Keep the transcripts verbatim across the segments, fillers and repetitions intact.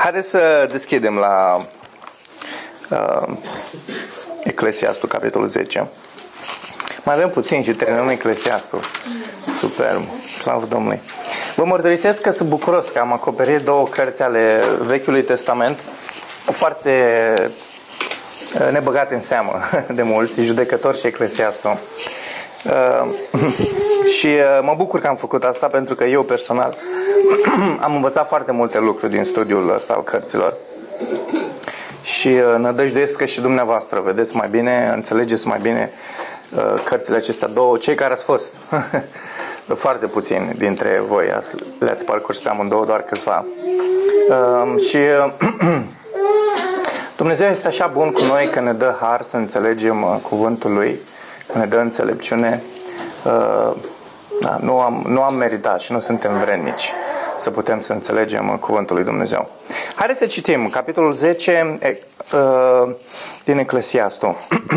Haideți să deschidem la uh, Eclesiastul, capitolul zece. Mai avem puțin și terminăm Eclesiastul. Superb, slavă Domnului. Vă mărturisesc că sunt bucuros că am acoperit două cărți ale Vechiului Testament foarte nebăgate în seamă de mulți, Judecători și Eclesiastul. Uh, și uh, mă bucur că am făcut asta, pentru că eu personal am învățat foarte multe lucruri din studiul ăsta al cărților. Și uh, nădăjduiesc că și dumneavoastră vedeți mai bine, înțelegeți mai bine uh, cărțile acestea două. Cei care ați fost foarte puțini dintre voi le-ați parcurs pe amândouă, doar câțiva. Uh, și uh, Dumnezeu este așa bun cu noi că ne dă har să înțelegem uh, cuvântul Lui, că ne dă înțelepciune. Uh, da, nu, am, nu am meritat și nu suntem vrednici să putem să înțelegem uh, cuvântul lui Dumnezeu. Haideți să citim capitolul zece uh, din Eclesiastul.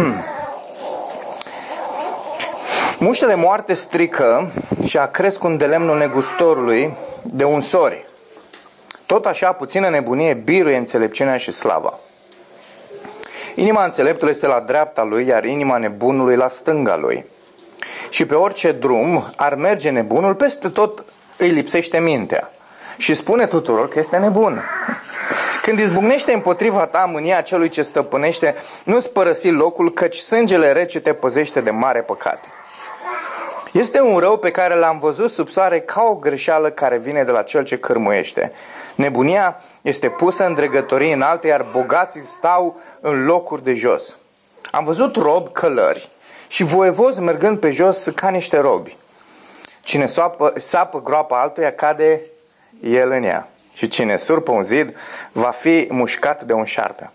Muștele moarte strică și acresc un de lemnul negustorului de unsori. Tot așa puțină nebunie biruie înțelepciunea și slava. Inima înțeleptului este la dreapta lui, iar inima nebunului la stânga lui. Și pe orice drum ar merge nebunul, peste tot îi lipsește mintea. Și spune tuturor că este nebun. Când izbucnește împotriva ta mânia celui ce stăpânește, nu-ți părăsi locul, căci sângele rece te păzește de mare păcate. Este un rău pe care l-am văzut sub soare ca o greșeală care vine de la cel ce cârmuiește. Nebunia este pusă în dregătorii înalte, iar bogații stau în locuri de jos. Am văzut robi călări și voievozi mergând pe jos ca niște robi. Cine sapă, sapă groapa altuia, cade el în ea. Și cine surpă un zid, va fi mușcat de un șarpe.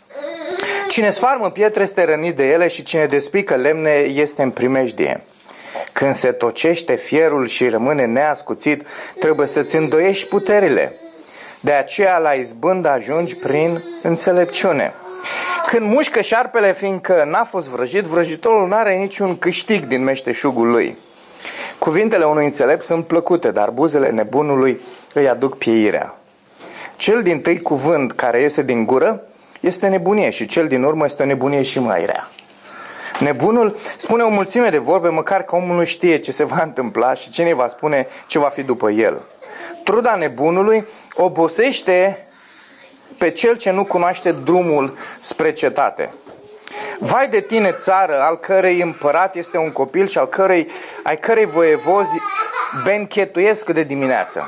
Cine sfarmă pietre este rănit de ele și cine despică lemne este în primejdie. Când se tocește fierul și rămâne neascuțit, trebuie să-ți îndoiești puterile. De aceea la izbândă ajungi prin înțelepciune. Când mușcă șarpele, fiindcă n-a fost vrăjit, vrăjitorul n-are niciun câștig din meșteșugul lui. Cuvintele unui înțelept sunt plăcute, dar buzele nebunului îi aduc pieirea. Cel dintâi cuvânt care iese din gură este nebunie și cel din urmă este o nebunie și mai rea. Nebunul spune o mulțime de vorbe, măcar că omul nu știe ce se va întâmpla și cine va spune ce va fi după el. Truda nebunului obosește pe cel ce nu cunoaște drumul spre cetate. Vai de tine, țară, al cărei împărat este un copil și al cărei, ai cărei voievozi benchetuiesc de dimineață.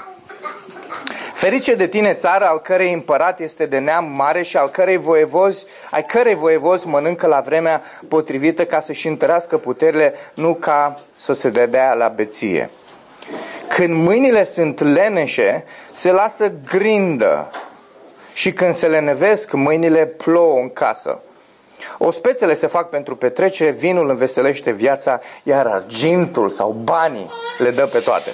Ferice de tine, țară, al cărei împărat este de neam mare și al cărei voievozi, ai cărei voievozi mănâncă la vremea potrivită ca să-și întărească puterile, nu ca să se dedea la beție. Când mâinile sunt leneșe, se lasă grindă și când se lenevesc, mâinile plouă în casă. Ospețele se fac pentru petrecere, vinul înveselește viața, iar argintul sau banii le dă pe toate.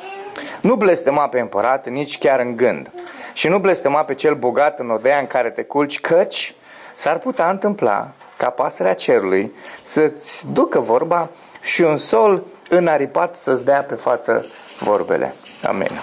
Nu blestema pe împărat, nici chiar în gând. Și nu blestema pe cel bogat în odeia în care te culci, căci s-ar putea întâmpla ca pasărea cerului să-ți ducă vorba și un sol înaripat să-ți dea pe față vorbele. Amin.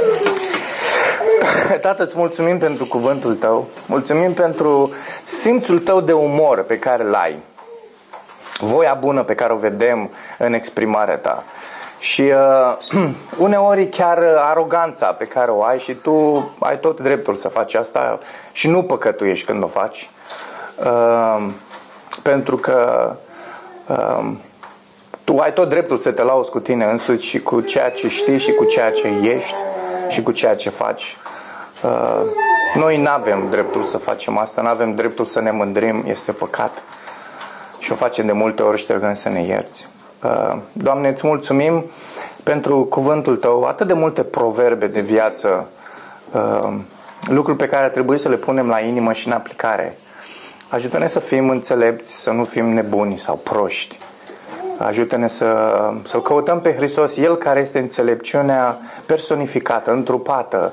Tată, îți mulțumim pentru cuvântul tău, mulțumim pentru simțul tău de umor pe care l-ai, voia bună pe care o vedem în exprimarea ta și uh, uneori chiar aroganța pe care o ai și tu ai tot dreptul să faci asta și nu păcătuiești când o faci, uh, pentru că uh, tu ai tot dreptul să te lauzi cu tine însuți și cu ceea ce știi și cu ceea ce ești și cu ceea ce faci. Uh, noi nu avem dreptul să facem asta, nu avem dreptul să ne mândrim, este păcat și o facem de multe ori și te rugăm să ne ierți. Uh, Doamne, îți mulțumim pentru cuvântul tău, atât de multe proverbe de viață, uh, lucruri pe care trebuie să le punem la inimă și în aplicare. Ajută-ne să fim înțelepți, să nu fim nebuni sau proști. Ajută-ne să, să căutăm pe Hristos, El care este înțelepciunea personificată, întrupată.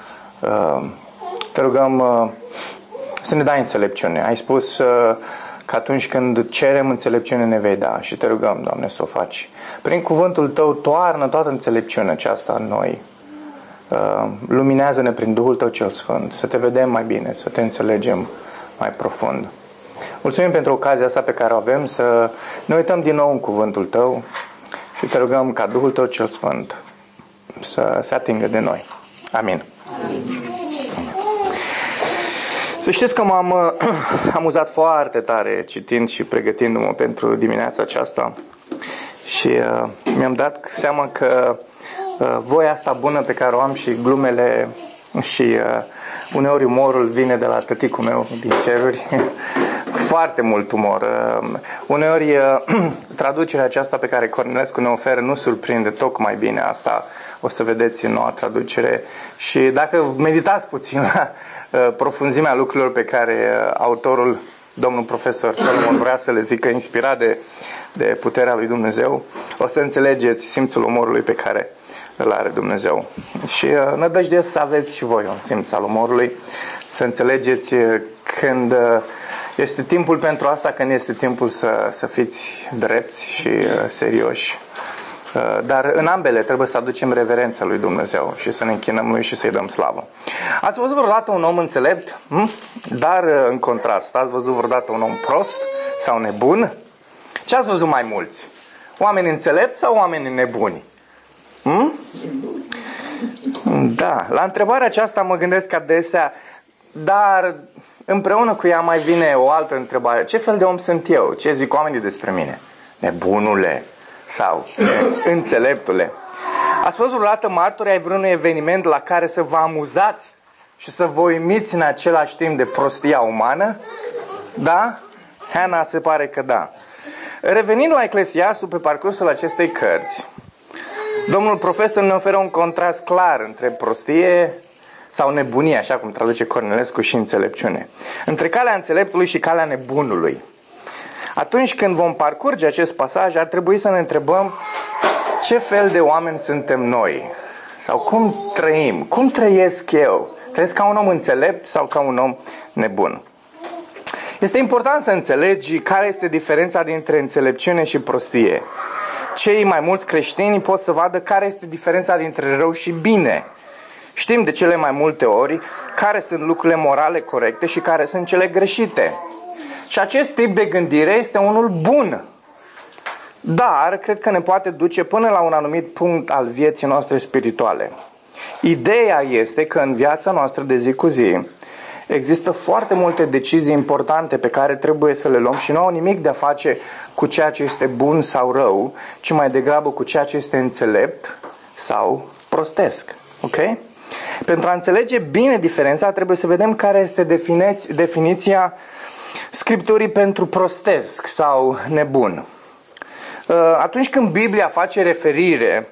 Te rugăm să ne dai înțelepciune. Ai spus că atunci când cerem înțelepciune ne vei da și te rugăm, Doamne, să o faci. Prin cuvântul Tău toarnă toată înțelepciunea aceasta în noi. luminează-ne prin Duhul Tău cel Sfânt, să Te vedem mai bine, să Te înțelegem mai profund. Mulțumim pentru ocazia asta pe care o avem să ne uităm din nou în cuvântul Tău și Te rugăm ca Duhul Tău cel Sfânt să se atingă de noi. Amin. Amin. Să știți că m-am amuzat foarte tare citind și pregătindu-mă pentru dimineața aceasta și uh, mi-am dat seama că uh, voia asta bună pe care o am și glumele și uh, uneori umorul vine de la tăticul meu din ceruri. Foarte mult umor. Uh, uneori uh, traducerea aceasta pe care Cornilescu ne oferă nu surprinde tocmai bine. Asta o să vedeți în noua traducere. Și dacă meditați puțin la uh, profunzimea lucrurilor pe care uh, autorul, domnul profesor Solomon, vrea să le zică, inspirat de, de puterea lui Dumnezeu, o să înțelegeți simțul umorului pe care îl are Dumnezeu. Și uh, nădăjduiesc să aveți și voi un simț al umorului, să înțelegeți când uh, este timpul pentru asta, când este timpul să, să fiți drepți și uh, serioși. Uh, dar în ambele trebuie să aducem reverența lui Dumnezeu și să ne închinăm lui și să-i dăm slavă. Ați văzut vreodată un om înțelept? Hm? Dar uh, în contrast, ați văzut vreodată un om prost sau nebun? Ce ați văzut mai mulți? Oameni înțelepți sau oameni nebuni? Hmm? Da, la întrebarea aceasta mă gândesc adesea, dar împreună cu ea mai vine o altă întrebare. Ce fel de om sunt eu? Ce zic oamenii despre mine? Nebunule sau înțeleptule? Ați fost vreodată martori ai vreunui eveniment la care să vă amuzați și să vă uimiți în același timp de prostia umană? Da? Hana se pare că da. Revenind la Eclesiastul pe parcursul acestei cărți, domnul profesor ne oferă un contrast clar între prostie sau nebunie, așa cum traduce Cornilescu, și înțelepciune. Între calea înțeleptului și calea nebunului. Atunci când vom parcurge acest pasaj, ar trebui să ne întrebăm ce fel de oameni suntem noi. Sau cum trăim, cum trăiesc eu. Trăiesc ca un om înțelept sau ca un om nebun. Este important să înțelegi care este diferența dintre înțelepciune și prostie. Cei mai mulți creștini pot să vadă care este diferența dintre rău și bine. Știm de cele mai multe ori care sunt lucrurile morale corecte și care sunt cele greșite. Și acest tip de gândire este unul bun. Dar cred că ne poate duce până la un anumit punct al vieții noastre spirituale. Ideea este că în viața noastră de zi cu zi există foarte multe decizii importante pe care trebuie să le luăm și nu au nimic de a face cu ceea ce este bun sau rău, ci mai degrabă cu ceea ce este înțelept sau prostesc. Ok? Pentru a înțelege bine diferența, trebuie să vedem care este definiț- definiția Scripturii pentru prostesc sau nebun. Atunci când Biblia face referire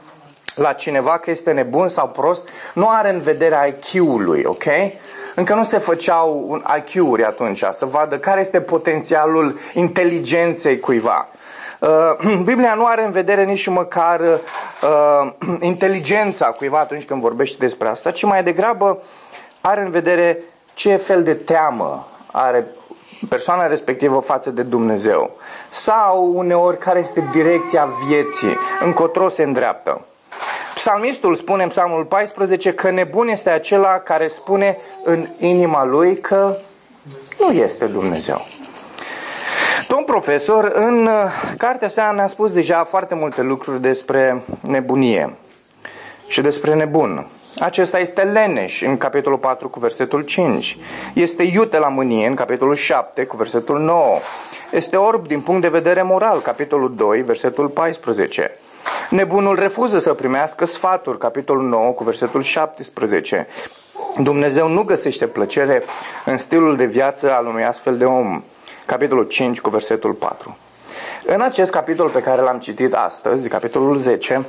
la cineva că este nebun sau prost, nu are în vedere I Q-ului, ok? Încă nu se făceau I Q-uri atunci, să vadă care este potențialul inteligenței cuiva. Biblia nu are în vedere nici măcar uh, inteligența cuiva atunci când vorbește despre asta, ci mai degrabă are în vedere ce fel de teamă are persoana respectivă față de Dumnezeu. Sau uneori care este direcția vieții, încotro se îndreaptă. Psalmistul spune în Psalmul paisprezece că nebun este acela care spune în inima lui că nu este Dumnezeu. Domn profesor, în cartea sa ne-a spus deja foarte multe lucruri despre nebunie și despre nebun. Acesta este leneș în capitolul patru cu versetul cinci. Este iute la mânie în capitolul șapte cu versetul nouă. Este orb din punct de vedere moral, capitolul doi, versetul paisprezece. Nebunul refuză să primească sfaturi, capitolul nouă cu versetul șaptesprezece. Dumnezeu nu găsește plăcere în stilul de viață al unui astfel de om, capitolul cinci cu versetul patru. În acest capitol pe care l-am citit astăzi, capitolul zece,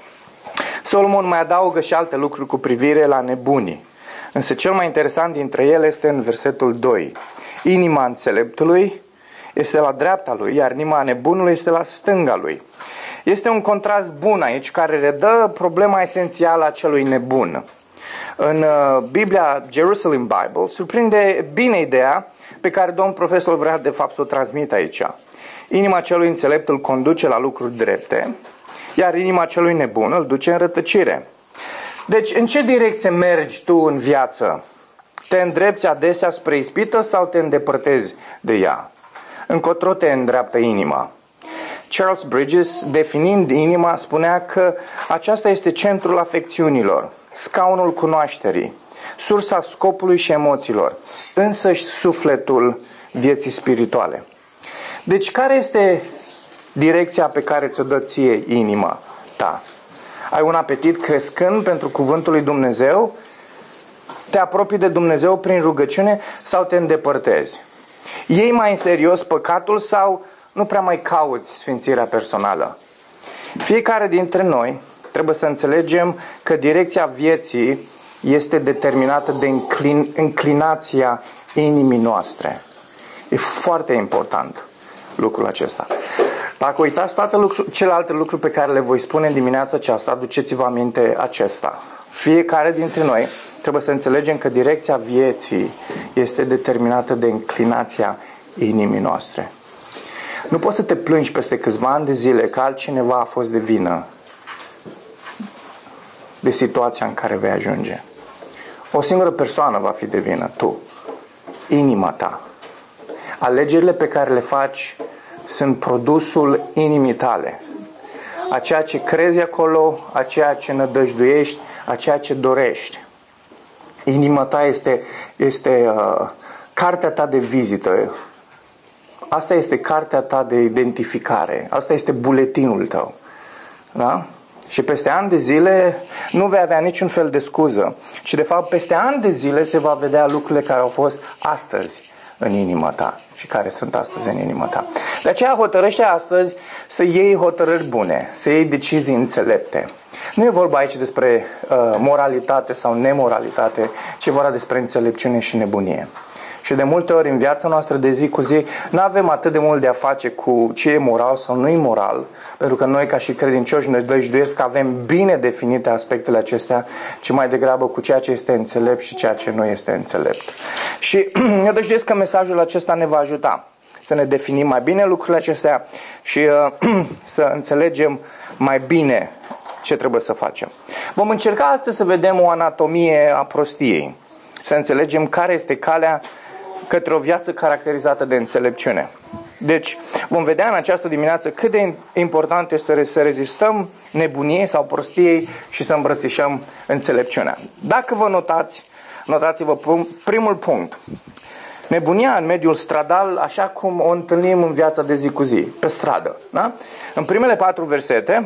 Solomon mai adaugă și alte lucruri cu privire la nebunii. Însă cel mai interesant dintre ele este în versetul doi. Inima înțeleptului este la dreapta lui, iar inima nebunului este la stânga lui. Este un contrast bun aici care redă problema esențială a celui nebun. În Biblia Jerusalem Bible surprinde bine ideea pe care domnul profesor vrea de fapt să o transmită aici. Inima celui înțelept îl conduce la lucruri drepte, iar inima celui nebun îl duce în rătăcire. Deci, în ce direcție mergi tu în viață? Te îndrepți adesea spre ispită sau te îndepărtezi de ea? Încotro te îndreaptă inima. Charles Bridges, definind inima, spunea că aceasta este centrul afecțiunilor, scaunul cunoașterii, sursa scopului și emoțiilor, însăși sufletul vieții spirituale. Deci, care este direcția pe care ți-o dă ție inima ta? Ai un apetit crescând pentru cuvântul lui Dumnezeu? Te apropii de Dumnezeu prin rugăciune sau te îndepărtezi? Iei mai în serios păcatul sau nu prea mai cauți sfințirea personală? Fiecare dintre noi trebuie să înțelegem că direcția vieții este determinată de înclin, înclinația inimii noastre. E foarte important lucrul acesta. Dacă uitați toate lucru, celelalte lucruri pe care le voi spune în dimineața aceasta, aduceți-vă aminte acesta. Fiecare dintre noi trebuie să înțelegem că direcția vieții este determinată de înclinația inimii noastre. Nu poți să te plângi peste câțiva ani de zile că altcineva a fost de vină de situația în care vei ajunge. O singură persoană va fi de vină, tu. Inima ta. Alegerile pe care le faci sunt produsul inimii tale. A ceea ce crezi acolo, a ceea ce nădăjduiești, a ceea ce dorești. Inima ta este, este uh, cartea ta de vizită. Asta este cartea ta de identificare. Asta este buletinul tău. Da? Și peste ani de zile nu vei avea niciun fel de scuză. Și de fapt peste ani de zile se va vedea lucrurile care au fost astăzi în inima ta și care sunt astăzi în inima ta. De aceea hotărăște astăzi să iei hotărâri bune, să iei decizii înțelepte. Nu e vorba aici despre uh, moralitate sau nemoralitate, ci e vorba despre înțelepciune și nebunie. Și de multe ori în viața noastră de zi cu zi nu avem atât de mult de a face cu ce e moral sau nu e moral, pentru că noi ca și credincioși ne dăjduiesc că avem bine definite aspectele acestea, ci mai degrabă cu ceea ce este înțelept și ceea ce nu este înțelept. Și ne dăjduiesc că mesajul acesta ne va ajuta să ne definim mai bine lucrurile acestea și uh, să înțelegem mai bine ce trebuie să facem. Vom încerca astăzi să vedem o anatomie a prostiei, să înțelegem care este calea către o viață caracterizată de înțelepciune. Deci vom vedea în această dimineață cât de important este să rezistăm nebuniei sau prostiei și să îmbrățișăm înțelepciunea. Dacă vă notați, notați-vă primul punct. Nebunia în mediul stradal, așa cum o întâlnim în viața de zi cu zi, pe stradă. Da? În primele patru versete,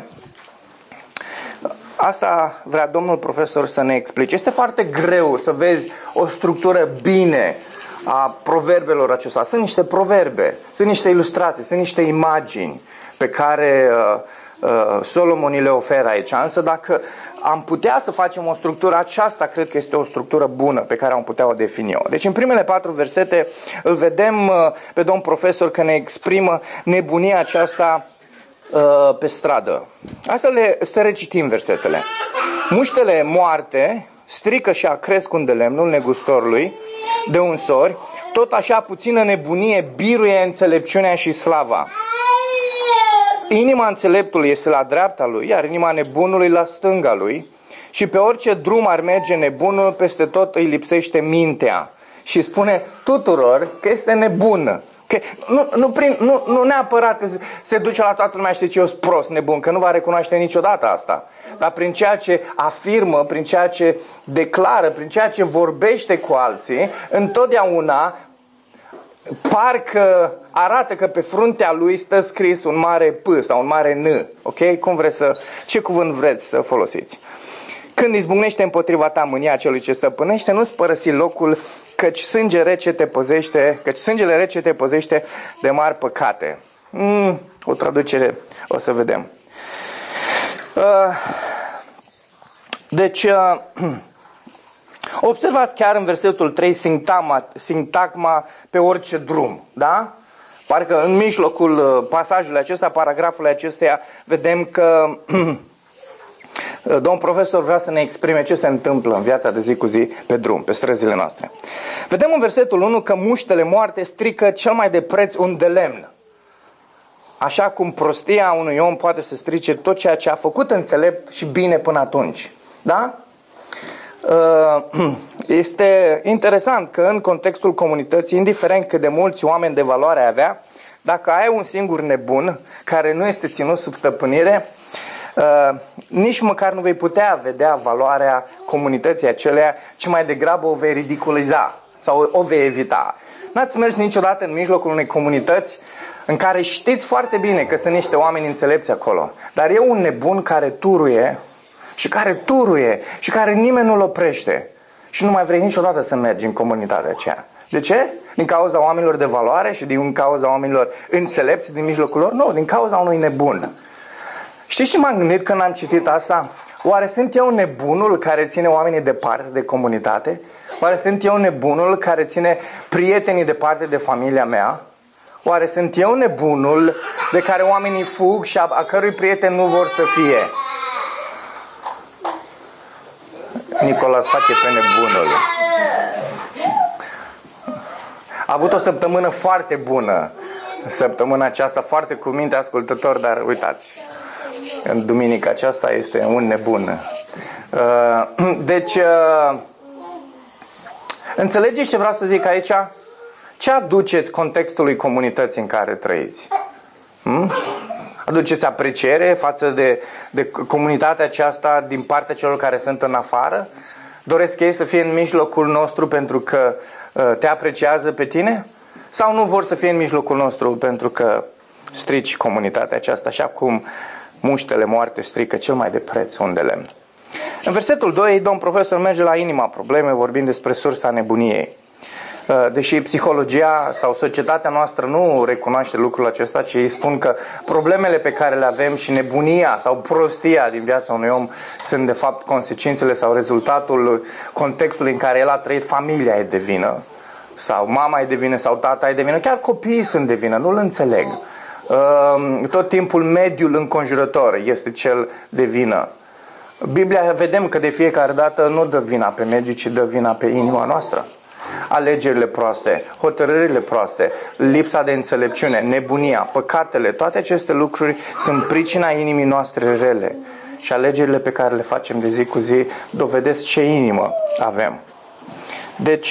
asta vrea domnul profesor să ne explice. Este foarte greu să vezi o structură bine a proverbelor acestea. Sunt niște proverbe, sunt niște ilustrații, sunt niște imagini pe care uh, uh, Solomon le oferă aici. Însă dacă am putea să facem o structură aceasta, cred că este o structură bună pe care am putea o defini eu. Deci în primele patru versete îl vedem uh, pe domn profesor că ne exprimă nebunia aceasta uh, pe stradă. Hai să, le, să recitim versetele. Muștele moarte strică și acresc un de lemnul negustorului de unsori, tot așa puțină nebunie biruie înțelepciunea și slava. Inima înțeleptului este la dreapta lui, iar inima nebunului la stânga lui, și pe orice drum ar merge nebunul, peste tot îi lipsește mintea. Și spune tuturor că este nebună. Că nu, nu, prin, nu, nu neapărat că se duce la toată lumea și zice eu sunt prost, nebun, că nu va recunoaște niciodată asta. Dar prin ceea ce afirmă, prin ceea ce declară, prin ceea ce vorbește cu alții, întotdeauna parcă arată că pe fruntea lui stă scris un mare P sau un mare N. Ok? Cum vreți să, ce cuvânt vreți să folosiți? Când izbucnește împotriva ta mânia celui ce stăpânește, nu-ți părăsi locul, căci sânge rece te păzește, căci sângele rece te păzește de mari păcate. Mm, o traducere, o să vedem. Uh, deci, uh, observați chiar în versetul trei sintagma, sintagma pe orice drum, da? Parcă în mijlocul pasajului acesta, paragrafului acesteia, vedem că domnul profesor vrea să ne exprime ce se întâmplă în viața de zi cu zi pe drum, pe străzile noastre. Vedem în versetul unu că muștele moarte strică cel mai de preț un de lemn. Așa cum prostia unui om poate să strice tot ceea ce a făcut înțelept și bine până atunci. Da? Este interesant că în contextul comunității, indiferent cât de mulți oameni de valoare ai avea, dacă ai un singur nebun care nu este ținut sub stăpânire, nici măcar nu vei putea vedea valoarea comunității aceleia, ci mai degrabă o vei ridiculiza sau o vei evita. N-ați mers niciodată în mijlocul unei comunități în care știți foarte bine că sunt niște oameni înțelepți acolo, dar e un nebun care turuie și care turuie și care nimeni nu-l oprește și nu mai vrei niciodată să mergi în comunitatea aceea. De ce? Din cauza oamenilor de valoare și din cauza oamenilor înțelepți din mijlocul lor? Nu, din cauza unui nebun. Știți ce m-am gândit când am citit asta? Oare sunt eu nebunul care ține oamenii departe de comunitate? Oare sunt eu nebunul care ține prietenii departe de familia mea? Oare sunt eu nebunul de care oamenii fug și a, a cărui prieten nu vor să fie? Nicolas face pe nebunul. A avut o săptămână foarte bună. Săptămâna aceasta foarte cu minte ascultător, dar uitați, în duminica aceasta este un nebun. Deci, înțelegeți ce vreau să zic aici? Ce aduceți contextului comunității în care trăiți? Hmm? Aduceți apreciere față de, de comunitatea aceasta din partea celor care sunt în afară? Doresc ei să fie în mijlocul nostru pentru că uh, te apreciază pe tine? Sau nu vor să fie în mijlocul nostru pentru că strici comunitatea aceasta, așa cum muștele moarte strică cel mai de preț un de lemn? În versetul doi, domn profesor merge la inima problemei, vorbind despre sursa nebuniei. Deși psihologia sau societatea noastră nu recunoaște lucrul acesta, ci îi spun că problemele pe care le avem și nebunia sau prostia din viața unui om sunt de fapt consecințele sau rezultatul contextului în care el a trăit. Familia e de vină, sau mama e de vină, sau tata e de vină, chiar copiii sunt de vină, nu-l înțeleg. Tot timpul mediul înconjurător este cel de vină. Biblia vedem că de fiecare dată nu dă vina pe mediu, ci dă vina pe inima noastră. Alegerile proaste, hotărârile proaste, lipsa de înțelepciune, nebunia, păcatele, toate aceste lucruri sunt pricina inimii noastre rele. Și alegerile pe care le facem de zi cu zi dovedesc ce inimă avem. Deci,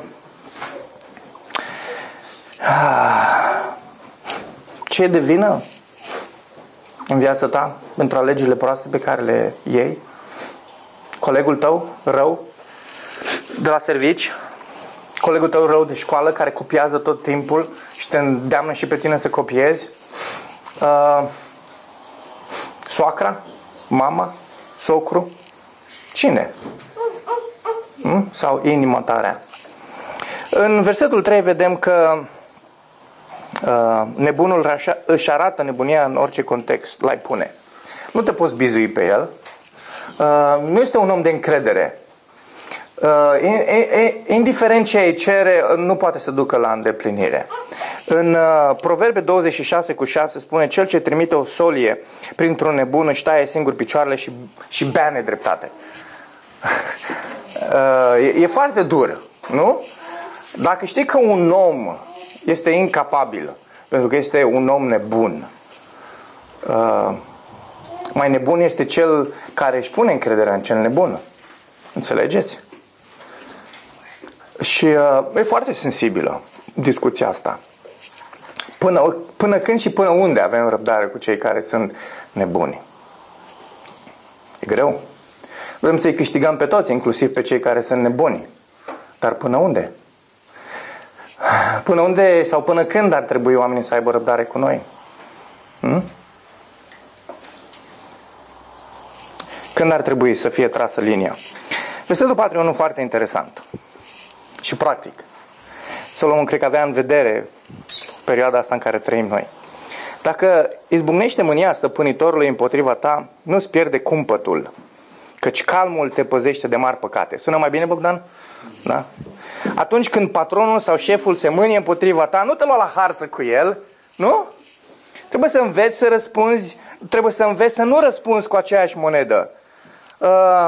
ce e de vină în viața ta pentru alegerile proaste pe care le iei? Colegul tău rău de la servici? Colegul tău rău de școală care copiază tot timpul și te îndeamnă și pe tine să copiezi? Uh, soacra? Mama? Socru? Cine? Hmm? Sau inima ta rea? În versetul trei vedem că uh, nebunul își arată nebunia în orice context l-ai pune. Nu te poți bizui pe el. Uh, nu este un om de încredere. Uh, indiferent ce îi cere, nu poate să ducă la îndeplinire. În uh, Proverbe douăzeci și șase cu șase spune: cel ce trimite o solie printr-un nebun își taie singur picioarele și, și bea nedreptate. uh, e, e foarte dur, nu? Dacă știi că un om este incapabil pentru că este un om nebun, uh, mai nebun este cel care își pune încrederea în cel nebun. Înțelegeți? Și uh, e foarte sensibilă discuția asta. Până, până când și până unde avem răbdare cu cei care sunt nebuni? E greu. Vrem să-i câștigăm pe toți, inclusiv pe cei care sunt nebuni. Dar până unde? Până unde sau până când ar trebui oamenii să aibă răbdare cu noi? Hmm? Când ar trebui să fie trasă linia? Versetul patru e unul foarte interesant și practic. Solomon cred că avea în vedere perioada asta în care trăim noi. Dacă izbucnește mânia stăpânitorului împotriva ta, nu-ți pierde cumpătul, căci calmul te păzește de mari păcate. Sună mai bine, Bogdan? Da? Atunci când patronul sau șeful se mânie împotriva ta, nu te lua la harță cu el, nu? Trebuie să înveți să răspunzi, trebuie să înveți să nu răspunzi cu aceeași monedă. Uh,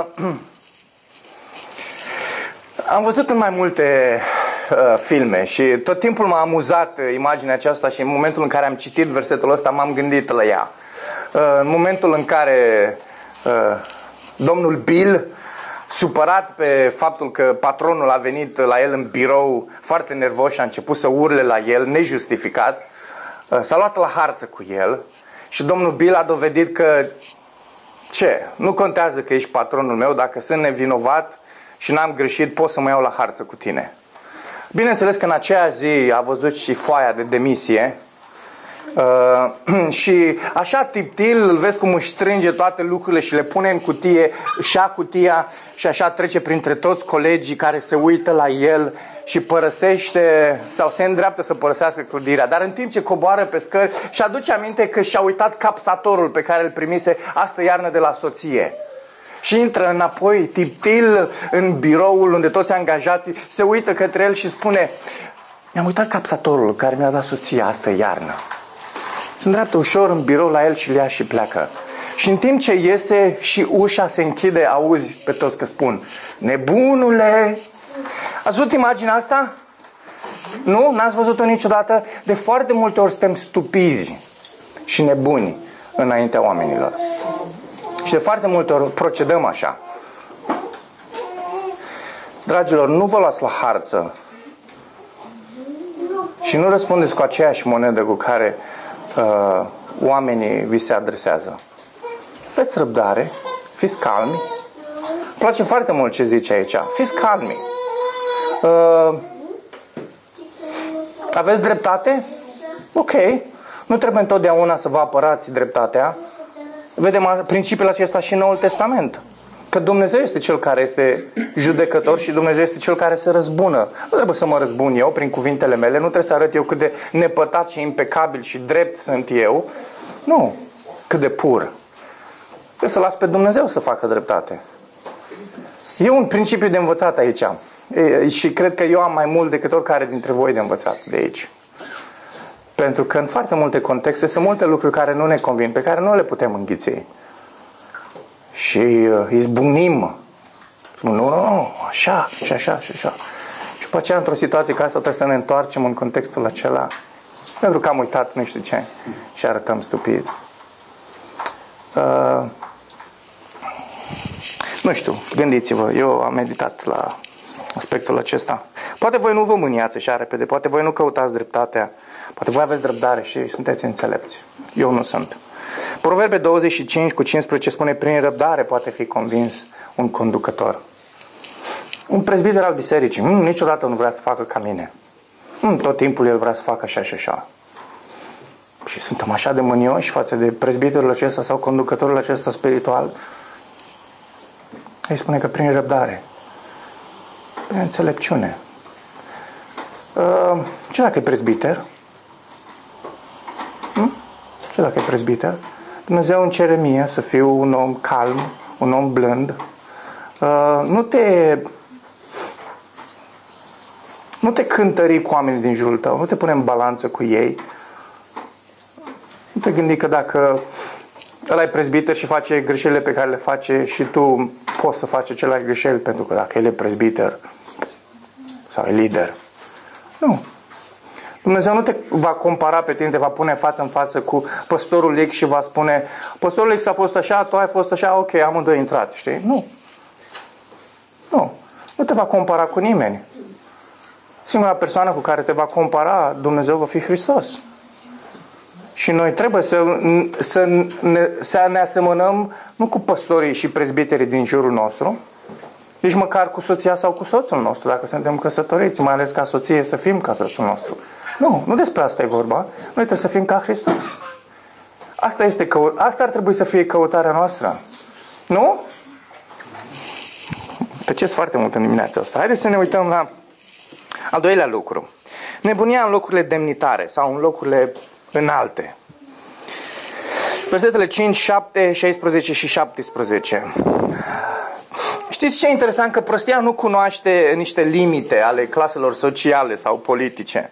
am văzut în mai multe uh, filme și tot timpul m-a amuzat imaginea aceasta și în momentul în care am citit versetul ăsta m-am gândit la ea. Uh, în momentul în care uh, domnul Bill supărat pe faptul că patronul a venit la el în birou foarte nervos și a început să urle la el, nejustificat. S-a luat la harță cu el și domnul Bill a dovedit că ce? Nu contează că ești patronul meu, dacă sunt nevinovat și n-am greșit, pot să mă iau la harță cu tine. Bineînțeles că în aceea zi a văzut și foaia de demisie uh, și așa tiptil îl vezi cum își strânge toate lucrurile și le pune în cutie, și ia cutia și așa trece printre toți colegii care se uită la el și părăsește sau se îndreaptă să părăsească clădirea. Dar în timp ce coboară pe scări și aduce aminte că și-a uitat capsatorul pe care îl primise astă iarnă de la soție. Și intră înapoi tiptil în biroul unde toți angajații se uită către el și spune: mi-am uitat capsatorul care mi-a dat soția astă iarnă. Se îndreaptă ușor în birou la el și îl ia și pleacă. Și în timp ce iese și ușa se închide, auzi pe toți că spun: nebunule! Ați văzut imaginea asta? Nu? N-ați văzut-o niciodată? De foarte multe ori suntem stupizi și nebuni înaintea oamenilor. Și de foarte multe ori procedăm așa. Dragilor, nu vă luați la harță și nu răspundeți cu aceeași monedă cu care uh, oamenii vi se adresează. Aveți răbdare, fiți calmi. Îmi place foarte mult ce zice aici. Fiți calmi. Uh, aveți dreptate? Ok. Nu trebuie întotdeauna să vă apărați dreptatea. Vedem principiul acesta și în Noul Testament. Că Dumnezeu este Cel care este judecător și Dumnezeu este Cel care se răzbună. Nu trebuie să mă răzbun eu prin cuvintele mele, nu trebuie să arăt eu cât de nepătat și impecabil și drept sunt eu. Nu, cât de pur. Trebuie să las pe Dumnezeu să facă dreptate. E un principiu de învățat aici. E, și cred că eu am mai mult decât oricare dintre voi de învățat de aici. Pentru că în foarte multe contexte sunt multe lucruri care nu ne convin, pe care nu le putem înghiți. Și uh, izbunim. Spun, nu, nu, așa, și așa, și așa. Și după aceea, într-o situație ca asta, trebuie să ne întoarcem în contextul acela. Pentru că am uitat nu știu ce și arătăm stupid. Uh, nu știu, gândiți-vă, eu am meditat la aspectul acesta. Poate voi nu vă mâniați așa repede, poate voi nu căutați dreptatea, poate voi aveți răbdare și sunteți înțelepți. Eu nu sunt. Proverbe douăzeci și cinci cu cincisprezece spune: prin răbdare poate fi convins un conducător. Un prezbiter al bisericii mm, niciodată nu vrea să facă ca mine. Mm, tot timpul el vrea să facă așa și așa. Și suntem așa de mânioși față de prezbiterul acesta sau conducătorul acesta spiritual. Îi spune că prin răbdare, prin înțelepciune. Uh, ce dacă e prezbiter? Hmm? Ce dacă e prezbiter? Dumnezeu îmi cere mie să fiu un om calm, un om blând. Uh, nu te nu te cântări cu oamenii din jurul tău, nu te pune în balanță cu ei. Nu te gândi că dacă ăla e prezbiter și face greșelile pe care le face și tu poți să faci aceleași greșeli pentru că dacă el e prezbiter sau e lider. Nu. Dumnezeu nu te va compara pe tine, te va pune față în față cu păstorul X și va spune: păstorul X a fost așa, tu ai fost așa, ok, amândoi intrați, știi? Nu. Nu. Nu te va compara cu nimeni. Singura persoană cu care te va compara Dumnezeu va fi Hristos. Și noi trebuie să, să, ne, să ne asemănăm nu cu păstorii și prezbiterii din jurul nostru, nici măcar cu soția sau cu soțul nostru, dacă suntem căsătoriți, mai ales ca soție să fim ca soțul nostru. Nu, nu despre asta e vorba. Noi trebuie să fim ca Hristos. Asta, este cău- asta ar trebui să fie căutarea noastră. Nu? Tăceți foarte mult în dimineața asta. Haideți să ne uităm la al doilea lucru. Nebunia în locurile demnitare sau în locurile înalte. Versetele cinci, șapte, șaisprezece și șaptesprezece. Știți ce e interesant? Că prostia nu cunoaște niște limite ale claselor sociale sau politice.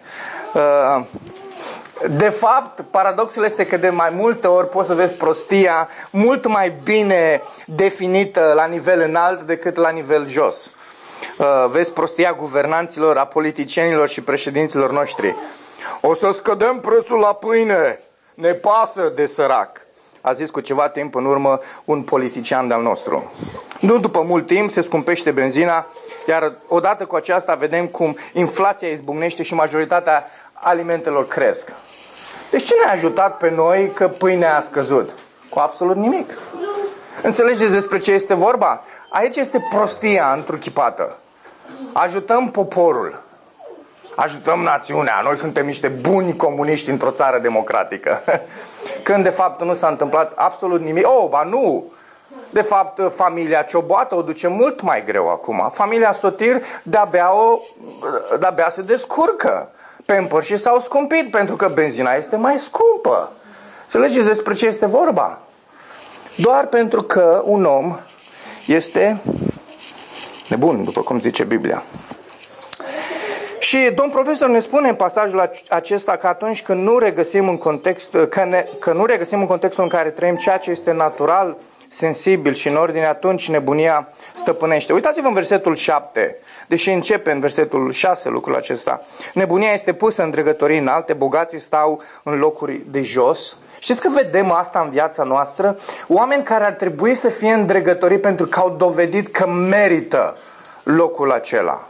De fapt, paradoxul este că de mai multe ori poți să vezi prostia mult mai bine definită la nivel înalt decât la nivel jos. Vezi prostia guvernanților, a politicienilor și președinților noștri. O să scădem prețul la pâine, ne pasă de sărac, a zis cu ceva timp în urmă un politician de-al nostru. Nu după mult timp se scumpește benzina, iar odată cu aceasta vedem cum inflația izbucnește și majoritatea alimentelor cresc. Deci ce ne-a ajutat pe noi că pâinea a scăzut? Cu absolut nimic. Înțelegeți despre ce este vorba? Aici este prostia întruchipată. Ajutăm poporul. Ajutăm națiunea. Noi suntem niște buni comuniști într-o țară democratică. Când de fapt nu s-a întâmplat absolut nimic. Oh, ba nu! De fapt, familia Cioboată o duce mult mai greu acum. Familia Sotir de-abia, o, de-abia se descurcă. Pampers s-au scumpit pentru că benzina este mai scumpă. Înțelegeți despre ce este vorba? Doar pentru că un om este nebun, după cum zice Biblia. Și domn profesor ne spune în pasajul acesta că atunci când nu regăsim în context, că, ne, că nu regăsim în contextul în care trăim ceea ce este natural, sensibil și în ordine, atunci nebunia stăpânește. Uitați-vă în versetul șapte, deși începe în versetul șase lucrul acesta. Nebunia este pusă în dregătorii înalte, bogații stau în locuri de jos. Știți că vedem asta în viața noastră? Oameni care ar trebui să fie în dregătorii pentru că au dovedit că merită locul acela.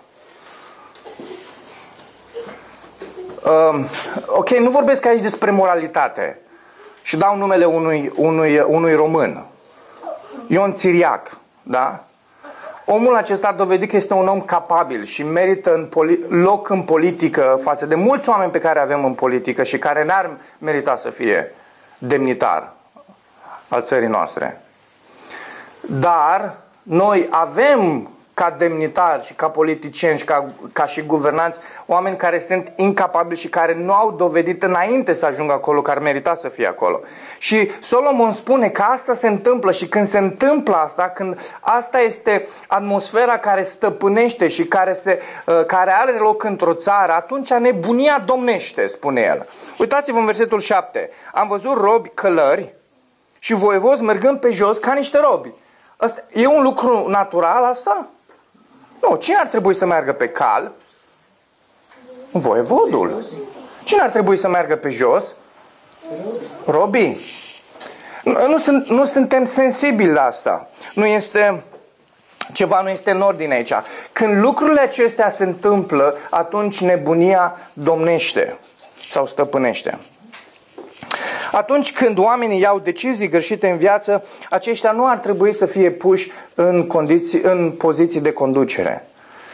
Uh, ok, nu vorbesc aici despre moralitate și dau numele unui, unui, unui român. Ion Țiriac, da? Omul acesta a dovedit că este un om capabil și merită în poli- loc în politică față de mulți oameni pe care avem în politică și care n-ar merita să fie demnitar al țării noastre. Dar noi avem ca demnitari și ca politicieni și ca, ca și guvernanți oameni care sunt incapabili și care nu au dovedit înainte să ajungă acolo, că ar merita să fie acolo. Și Solomon spune că asta se întâmplă și când se întâmplă asta, când asta este atmosfera care stăpânește și care, se, care are loc într-o țară, atunci nebunia domnește, spune el. Uitați-vă în versetul șapte. Am văzut robi călări și voievozi mergând pe jos ca niște robi. Asta e un lucru natural asta? Nu, cine ar trebui să meargă pe cal? Voievodul. Cine ar trebui să meargă pe jos? Robii. Nu, nu, sunt, nu suntem sensibili la asta. Nu este, ceva nu este în ordine aici. Când lucrurile acestea se întâmplă, atunci nebunia domnește sau stăpânește. Atunci când oamenii iau decizii greșite în viață, aceștia nu ar trebui să fie puși în, condiții, în poziții de conducere.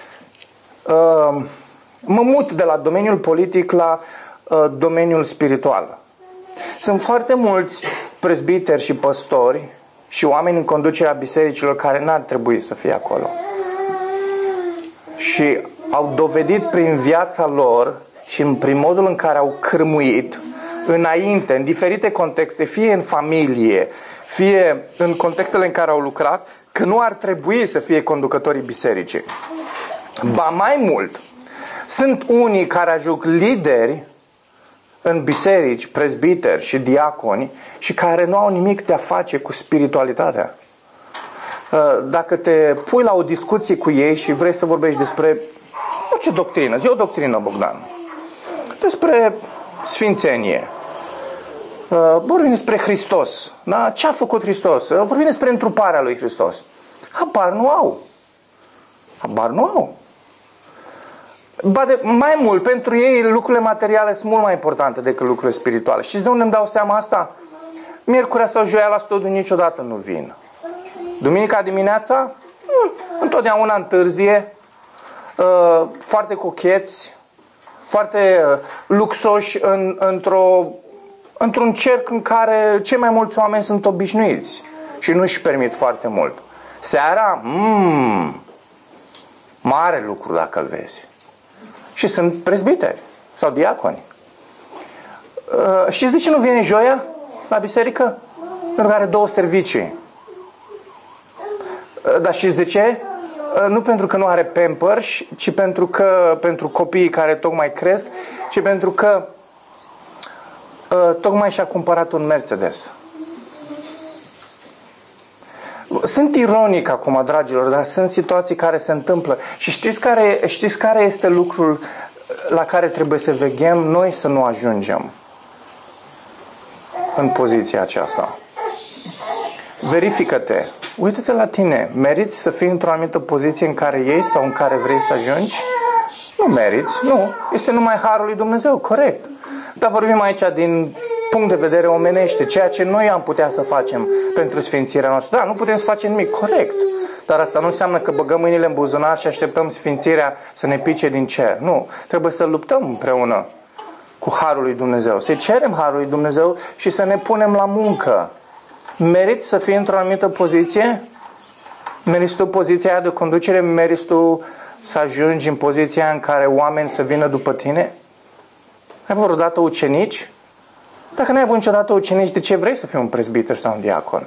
Mă mut de la domeniul politic la domeniul spiritual. Sunt foarte mulți prezbiteri și păstori și oameni în conducerea bisericilor care n-ar trebui să fie acolo. Și au dovedit prin viața lor și prin modul în care au cârmuit înainte, în diferite contexte, fie în familie, fie în contextele în care au lucrat, că nu ar trebui să fie conducătorii bisericii. Ba mai mult, sunt unii care ajung lideri în biserici, prezbiteri și diaconi și care nu au nimic de a face cu spiritualitatea. Dacă te pui la o discuție cu ei și vrei să vorbești despre orice doctrină, zi o doctrină, Bogdan, despre sfințenie, vorbim despre Hristos, da? Ce a făcut Hristos, vorbim despre întruparea lui Hristos, habar nu au, habar nu au. Ba de, mai mult, pentru ei lucrurile materiale sunt mult mai importante decât lucrurile spirituale. Știți de unde îmi dau seama asta? Miercurea sau joia la studiu niciodată nu vin. Duminica dimineața, întotdeauna întârzie, foarte cocheți, foarte luxoși în, într-o, într-un cerc în care cei mai mulți oameni sunt obișnuiți și nu își permit foarte mult. Seara, mmm, mare lucru dacă îl vezi. Și sunt prezbiteri sau diaconi. Uh, știți de ce nu vine joia la biserică? Pentru că are două servicii. Uh, dar știți de ce? Uh, nu pentru că nu are Pampers, ci pentru că pentru copiii care tocmai cresc, ci pentru că uh, tocmai și-a cumpărat un Mercedes. Sunt ironic acum, dragilor, dar sunt situații care se întâmplă. Și știți care, știți care este lucrul la care trebuie să veghem noi să nu ajungem în poziția aceasta? Verifică-te. Uită-te la tine. Meriți să fii într-o anumită poziție în care ești sau în care vrei să ajungi? Nu meriți. Nu. Este numai harul lui Dumnezeu. Corect. Dar vorbim aici din punct de vedere omenește. Ceea ce noi am putea să facem pentru sfințirea noastră. Da, nu putem să facem nimic. Corect. Dar asta nu înseamnă că băgăm mâinile în buzunar și așteptăm sfințirea să ne pice din cer. Nu. Trebuie să luptăm împreună cu harul lui Dumnezeu. Să cerem harul lui Dumnezeu și să ne punem la muncă. Meriți să fii într-o anumită poziție? Meriți tu poziția aia de conducere? Meriți tu să ajungi în poziția în care oameni să vină după tine? Ai avut vreodată ucenici? Dacă n-ai avut niciodată ucenici, de ce vrei să fii un prezbiter sau un diacon?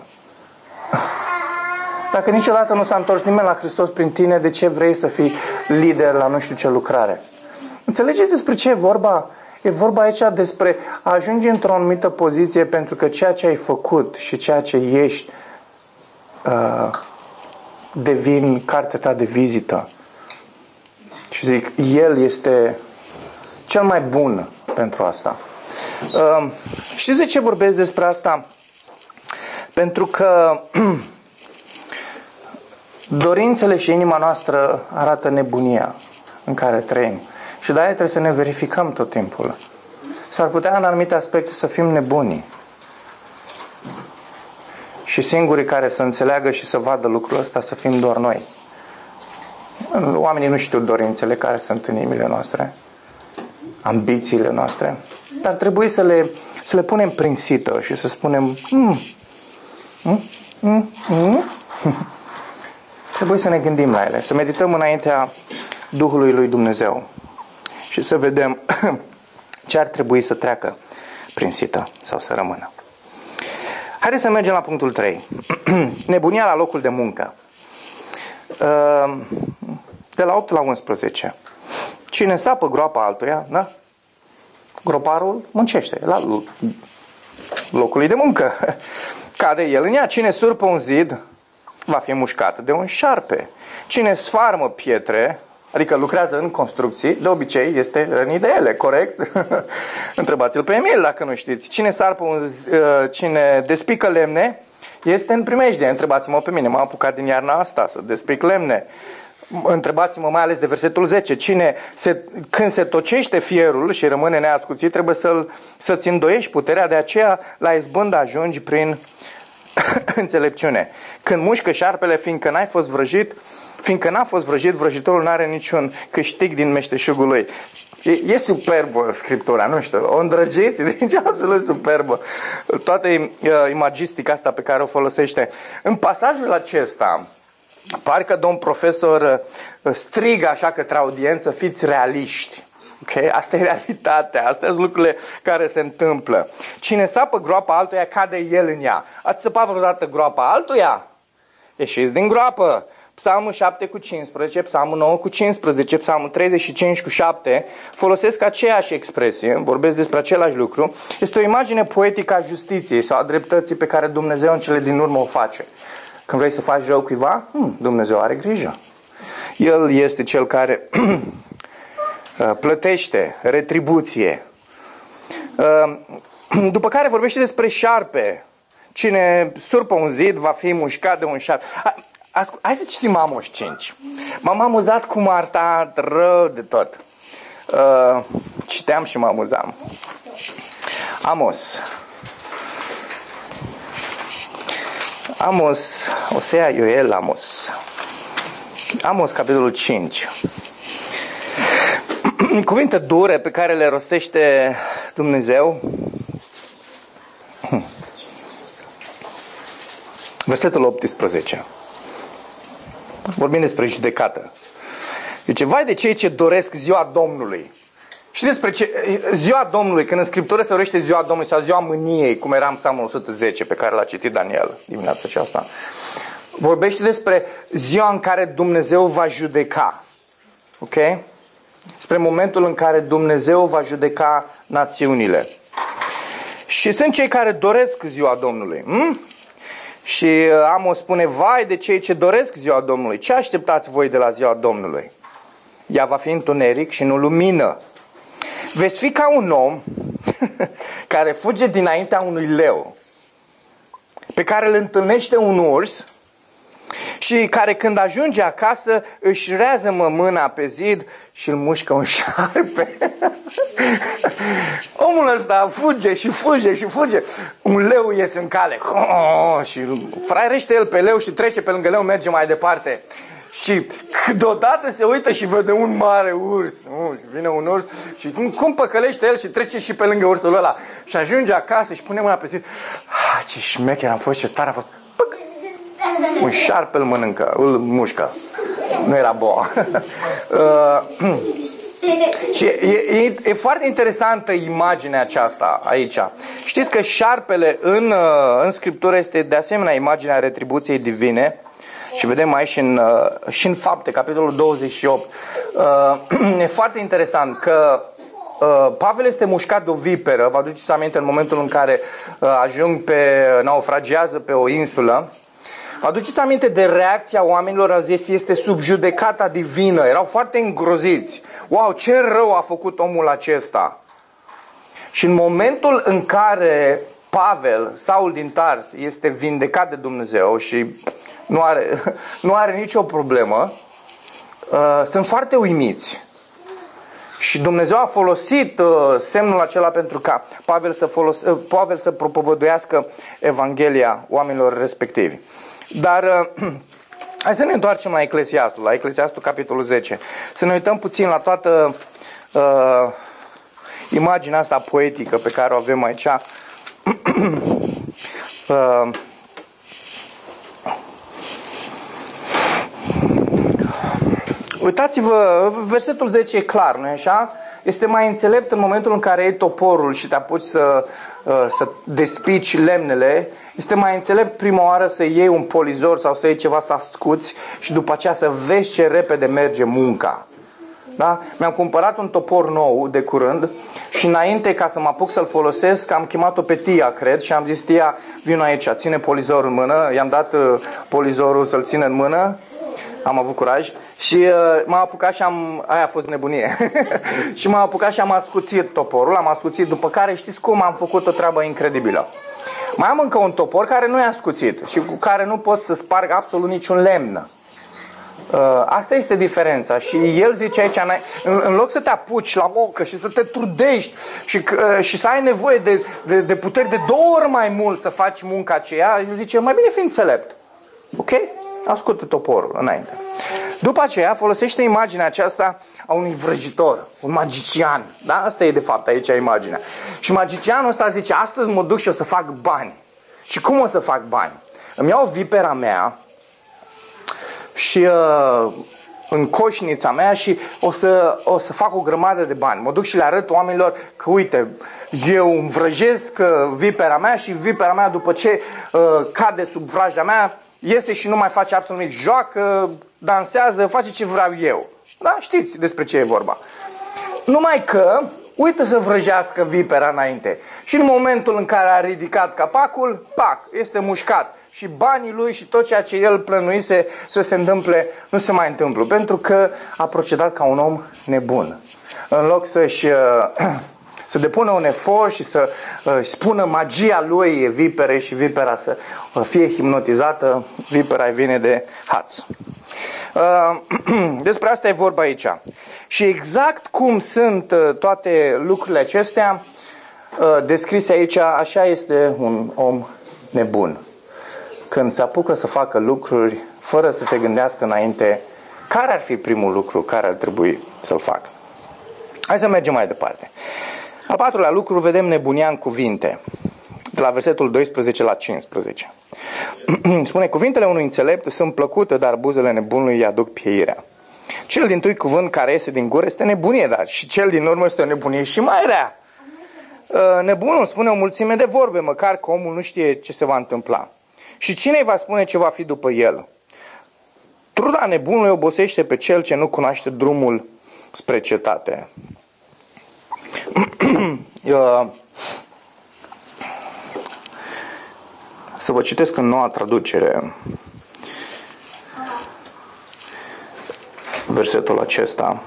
Dacă niciodată nu s-a întors nimeni la Hristos prin tine, de ce vrei să fii lider la nu știu ce lucrare? Înțelegeți despre ce e vorba? E vorba aici despre a ajunge într-o anumită poziție pentru că ceea ce ai făcut și ceea ce ești uh, devin cartea ta de vizită. Și zic, El este cel mai bun pentru asta. Uh, știți de ce vorbesc despre asta? Pentru că dorințele și inima noastră arată nebunia în care trăim. Și de-aia trebuie să ne verificăm tot timpul. S-ar putea în anumite aspecte să fim nebuni. Și singurii care să înțeleagă și să vadă lucrul ăsta să fim doar noi. Oamenii nu știu dorințele care sunt în inimile noastre, ambițiile noastre. Dar trebuie să le, să le punem prin sită și să spunem mm, mm, mm, mm. Trebuie să ne gândim la ele, să medităm înaintea Duhului lui Dumnezeu și să vedem ce ar trebui să treacă prin sită sau să rămână. Haideți să mergem la punctul trei. Nebunia la locul de muncă. De la opt la unsprezece. Cine sapă groapa altuia, da? Groparul muncește la locul de muncă. Cade el în ea. Cine surpă un zid va fi mușcat de un șarpe. Cine sfarmă pietre, adică lucrează în construcții, de obicei este rănit de ele, corect? Întrebați-l pe Emil dacă nu știți. Cine sarpă un, cine despică lemne, este în primejdie. Întrebați-mă pe mine, m-am apucat din iarna asta să despic lemne. Întrebați-mă mai ales de versetul zece. Cine se, când se tocește fierul și rămâne neascuțit, trebuie să-l, să-ți îndoiești puterea, de aceea la izbândă ajungi prin înțelepciune. Când mușcă șarpele, fiindcă n-ai fost vrăjit, fiindcă n-a fost vrăjit, vrăjitorul n-are niciun câștig din meșteșugul lui. E, e superbă Scriptura, nu știu, o îndrăgeți, deci absolut superbă. Toată imagistica asta pe care o folosește. În pasajul acesta, parcă domn profesor strigă așa către audiență, fiți realiști. Okay? Asta e realitatea, astea sunt lucrurile care se întâmplă. Cine sapă groapa altuia, cade el în ea. Ați săpat vreodată groapa altuia? Ieșiți din groapă. Psalmul șapte cu cincisprezece, Psalmul nouă cu cincisprezece, Psalmul treizeci și cinci cu șapte folosesc aceeași expresie, vorbesc despre același lucru. Este o imagine poetică a justiției sau a dreptății pe care Dumnezeu în cele din urmă o face. Când vrei să faci rău cuiva, hmm, Dumnezeu are grijă. El este cel care plătește retribuție. După care vorbește despre șarpe. Cine surpă un zid va fi mușcat de un șarpe. Hai să citim Amos cinci. M-am amuzat cu Marta rău de tot. Uh, citeam și mă amuzam. Amos. Amos, Osea, Ioel, Amos. Amos, capitolul cinci. Cuvinte dure pe care le rostește Dumnezeu. Versetul optsprezece. Vorbim despre judecată. Zice, vai de cei ce doresc ziua Domnului. Și despre ce, ziua Domnului, când în Scriptură se vorbește ziua Domnului sau ziua mâniei, cum era în Psalmul o sută zece, pe care l-a citit Daniel dimineața aceasta, vorbește despre ziua în care Dumnezeu va judeca. Ok? Spre momentul în care Dumnezeu va judeca națiunile. Și sunt cei care doresc ziua Domnului. Hm? Și Amos spune, vai de cei ce doresc ziua Domnului. Ce așteptați voi de la ziua Domnului? Ea va fi întuneric și nu lumină. Veți fi ca un om care fuge dinaintea unui leu pe care îl întâlnește un urs și care când ajunge acasă își rează mâna pe zid și îl mușcă un șarpe. Omul ăsta fuge și fuge și fuge. Un leu iese în cale și fraierește el pe leu și trece pe lângă leu, merge mai departe. Și deodată se uită și vede un mare urs. Vine un urs și cum, cum păcălește el și trece și pe lângă ursul ăla. Și ajunge acasă și pune mâna pe zid. Ah, ce șmecher am fost, ce tare a fost. Păc! Un șarpe îl mănâncă, îl mușcă. Nu era boa. uh, și e, e, e foarte interesantă imaginea aceasta aici. Știți că șarpele în, în Scriptură este de asemenea imaginea retribuției divine. Și vedem aici și în, și în Fapte, capitolul douăzeci și opt. E foarte interesant că Pavel este mușcat de o viperă. Vă aduceți aminte în momentul în care ajung pe, naufragiază pe o insulă. Vă aduceți aminte de reacția oamenilor, au zis, este sub judecata divină. Erau foarte îngroziți. Wow, ce rău a făcut omul acesta. Și în momentul în care Pavel, Saul din Tars, este vindecat de Dumnezeu și nu are, nu are nicio problemă, uh, sunt foarte uimiți. Și Dumnezeu a folosit uh, semnul acela pentru ca Pavel să, folos- uh, Pavel să propovăduiască Evanghelia oamenilor respectivi. Dar uh, hai să ne întoarcem la Eclesiastul, la Eclesiastul capitolul zece. Să ne uităm puțin la toată uh, imaginea asta poetică pe care o avem aici. uh, Uitați-vă, versetul zece e clar, nu-i așa? Este mai înțelept în momentul în care iei toporul și te apuci să, să despici lemnele. Este mai înțelept prima oară să iei un polizor sau să iei ceva să ascuți și după aceea să vezi ce repede merge munca. Da? Mi-am cumpărat un topor nou de curând și înainte ca să mă apuc să-l folosesc am chemat-o pe Tia, cred, și am zis: Tia, vino aici, ține polizorul în mână. I-am dat uh, polizorul să-l țină în mână. Am avut curaj și uh, m-am apucat și am... Aia a fost nebunie. Și m-am apucat și am ascuțit toporul, am ascuțit, după care știți cum am făcut o treabă incredibilă. Mai am încă un topor care nu e ascuțit și cu care nu pot să sparg absolut niciun lemn. Uh, asta este diferența. Și el zice aici, în, în loc să te apuci la mocă și să te trudești și, uh, și să ai nevoie de, de, de puteri de două ori mai mult să faci munca aceea, el zice, mai bine fi înțelept. Ok? Ascultă toporul înainte. După aceea folosește imaginea aceasta a unui vrăjitor, un magician. Da? Asta e de fapt aici imaginea. Și magicianul ăsta zice, astăzi mă duc și o să fac bani. Și cum o să fac bani? Îmi iau vipera mea și uh, în coșnița mea și o să, o să fac o grămadă de bani. Mă duc și le arăt oamenilor că uite, eu învrăjesc uh, vipera mea și vipera mea după ce uh, cade sub vrajda mea iese și nu mai face absolut nimic. Joacă, dansează, face ce vreau eu. Da? Știți despre ce e vorba. Numai că uită să vrăjească vipera înainte. Și în momentul în care a ridicat capacul, pac, este mușcat. Și banii lui și tot ceea ce el plănuise să se întâmple, nu se mai întâmplă. Pentru că a procedat ca un om nebun. În loc să-și... să depună un efort și să uh, spună magia lui vipere și vipera să uh, fie hipnotizată, vipera vine de haț. Uh, despre asta e vorba aici. Și exact cum sunt uh, toate lucrurile acestea uh, descrise aici, așa este un om nebun. Când se apucă să facă lucruri fără să se gândească înainte care ar fi primul lucru care ar trebui să-l facă. Hai să mergem mai departe. Al patrulea lucru, vedem nebunia în cuvinte. De la versetul doisprezece la cincisprezece. Spune, cuvintele unui înțelept sunt plăcute, dar buzele nebunului îi aduc pieirea. Cel dintâi cuvânt care iese din gură este nebunie, dar și cel din urmă este o nebunie și mai rea. Nebunul spune o mulțime de vorbe, măcar că omul nu știe ce se va întâmpla. Și cine îi va spune ce va fi după el? Truda nebunului obosește pe cel ce nu cunoaște drumul spre cetate. Să vă citesc în Noua Traducere versetul acesta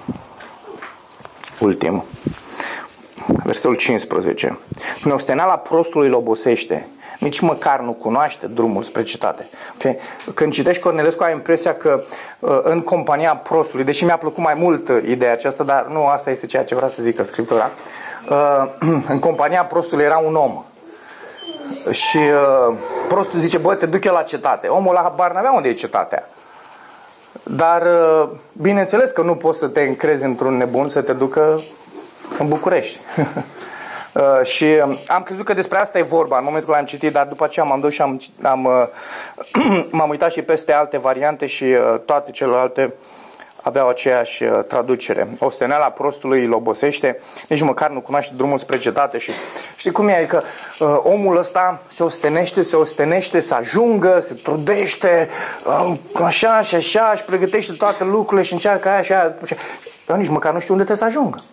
ultim, versetul cincisprezece. Neosteneala prostului îl obosește, nici măcar nu cunoaște drumul spre cetate. Okay? Când citești Cornelescu ai impresia că uh, în compania prostului, deși mi-a plăcut mai mult ideea aceasta, dar nu asta este ceea ce vrea să zică Scriptura, uh, în compania prostului era un om. Și uh, prostul zice, bă, te duc eu la cetate. Omul la habar n-avea unde e cetatea. Dar uh, bineînțeles că nu poți să te încrezi într-un nebun să te ducă în București. Uh, și uh, am crezut că despre asta e vorba în momentul când am citit, dar după aceea m-am dus și am, am, uh, m-am uitat și peste alte variante și uh, toate celelalte aveau aceeași uh, traducere. Osteneala prostului îl obosește, nici măcar nu cunoaște drumul spre cetate. Și știi cum e? Adică uh, omul ăsta se ostenește, se ostenește să ajungă, se trudește, uh, așa și așa, și pregătește toate lucrurile și încearcă aia și aia. Eu nici măcar nu știu unde trebuie să ajungă.